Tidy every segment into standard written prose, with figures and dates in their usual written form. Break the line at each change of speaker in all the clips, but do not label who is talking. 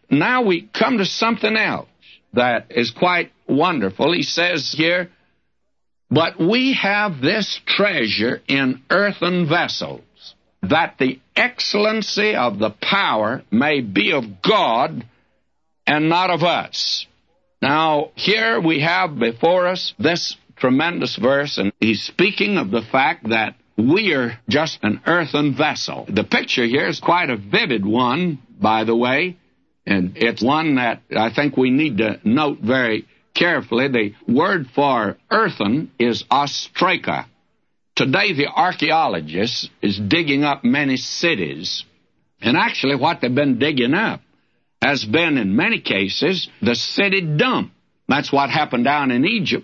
now we come to something else that is quite wonderful. He says here, but we have this treasure in earthen vessels, that the excellency of the power may be of God and not of us. Now, here we have before us this tremendous verse, and he's speaking of the fact that we are just an earthen vessel. The picture here is quite a vivid one, by the way, and it's one that I think we need to note very carefully. The word for earthen is ostraca. Today, the archaeologist is digging up many cities, and actually what they've been digging up has been, in many cases, the city dump. That's what happened down in Egypt.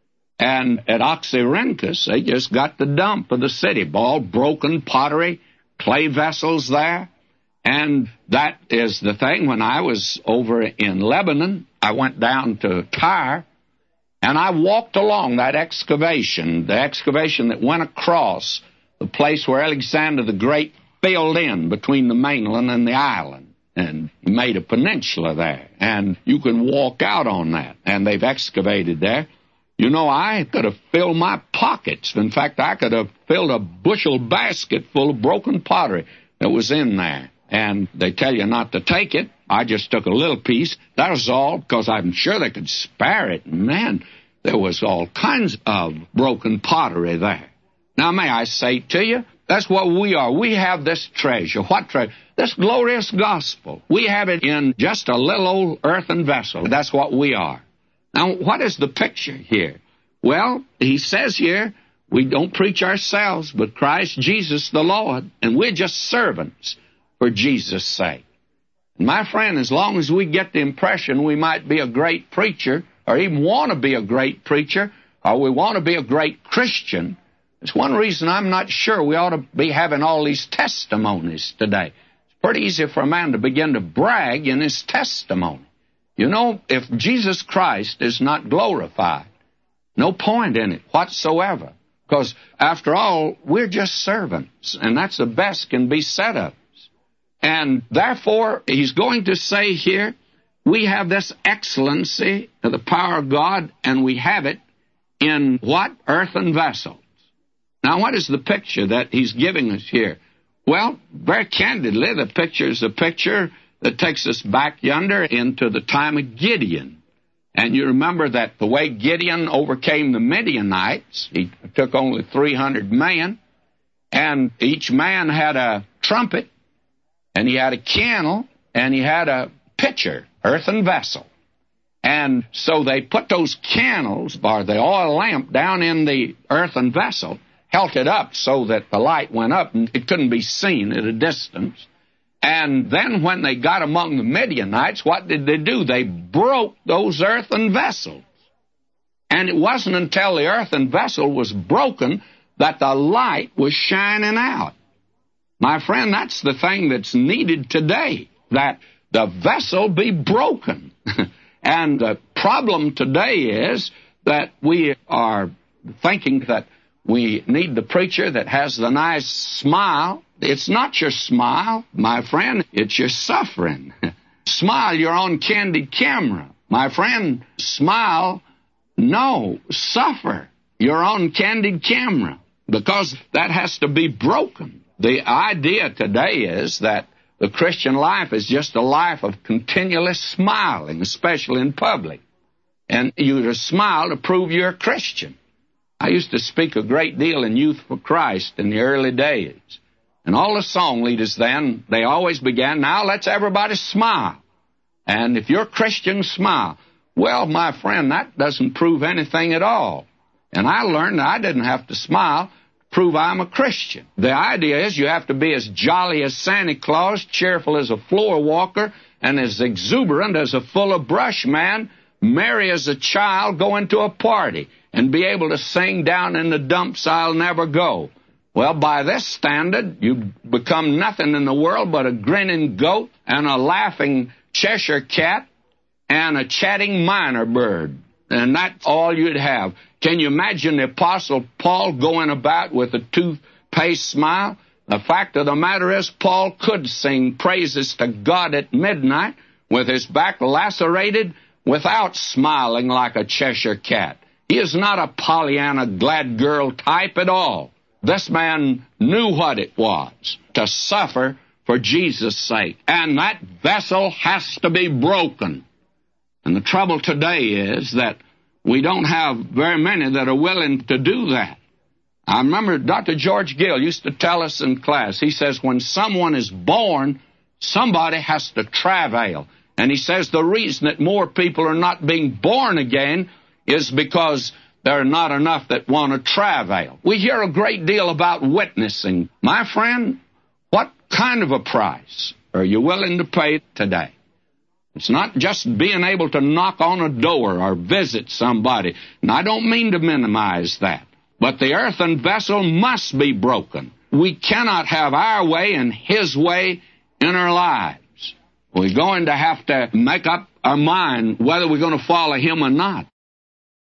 And at Oxyrhynchus, they just got the dump of the city, all broken pottery, clay vessels there. And that is the thing. When I was over in Lebanon, I went down to Tyre, and I walked along that excavation, the excavation that went across the place where Alexander the Great filled in between the mainland and the island. And he made a peninsula there. And you can walk out on that. And they've excavated there. You know, I could have filled my pockets. In fact, I could have filled a bushel basket full of broken pottery that was in there. And they tell you not to take it. I just took a little piece. That was all, because I'm sure they could spare it. Man, there was all kinds of broken pottery there. Now, may I say to you, that's what we are. We have this treasure. What treasure? This glorious gospel. We have it in just a little old earthen vessel. That's what we are. Now, what is the picture here? Well, he says here, we don't preach ourselves, but Christ Jesus the Lord, and we're just servants for Jesus' sake. And my friend, as long as we get the impression we might be a great preacher, or even want to be a great preacher, or we want to be a great Christian, it's one reason I'm not sure we ought to be having all these testimonies today. It's pretty easy for a man to begin to brag in his testimony. You know, if Jesus Christ is not glorified, no point in it whatsoever. Because, after all, we're just servants, and that's the best can be said of us. And, therefore, he's going to say here, we have this excellency of the power of God, and we have it in what? Earthen vessels. Now, what is the picture that he's giving us here? Well, very candidly, the picture is a picture that takes us back yonder into the time of Gideon. And you remember that the way Gideon overcame the Midianites, he took only 300 men, and each man had a trumpet, and he had a candle, and he had a pitcher, earthen vessel. And so they put those candles, or the oil lamp, down in the earthen vessel, held it up so that the light went up, and it couldn't be seen at a distance. And then when they got among the Midianites, what did they do? They broke those earthen vessels. And it wasn't until the earthen vessel was broken that the light was shining out. My friend, that's the thing that's needed today, that the vessel be broken. And the problem today is that we are thinking that we need the preacher that has the nice smile. It's not your smile, my friend. It's your suffering. Smile, you're on candid camera. My friend, smile, no, suffer. You're on candid camera, because that has to be broken. The idea today is that the Christian life is just a life of continually smiling, especially in public. And you to smile to prove you're a Christian. I used to speak a great deal in Youth for Christ in the early days. And all the song leaders then, they always began, now let's everybody smile. And if you're a Christian, smile. Well, my friend, that doesn't prove anything at all. And I learned that I didn't have to smile to prove I'm a Christian. The idea is you have to be as jolly as Santa Claus, cheerful as a floor walker, and as exuberant as a full-of-brush man, merry as a child going to a party, and be able to sing down in the dumps I'll never go. Well, by this standard, you become nothing in the world but a grinning goat and a laughing Cheshire cat and a chatting minor bird. And that's all you'd have. Can you imagine the Apostle Paul going about with a toothpaste smile? The fact of the matter is, Paul could sing praises to God at midnight, with his back lacerated without smiling like a Cheshire cat. He is not a Pollyanna glad girl type at all. This man knew what it was to suffer for Jesus' sake. And that vessel has to be broken. And the trouble today is that we don't have very many that are willing to do that. I remember Dr. George Gill used to tell us in class, he says, when someone is born, somebody has to travail. And he says the reason that more people are not being born again is because there are not enough that want to travail. We hear a great deal about witnessing. My friend, what kind of a price are you willing to pay today? It's not just being able to knock on a door or visit somebody. And I don't mean to minimize that. But the earthen vessel must be broken. We cannot have our way and his way in our lives. We're going to have to make up our mind whether we're going to follow him or not.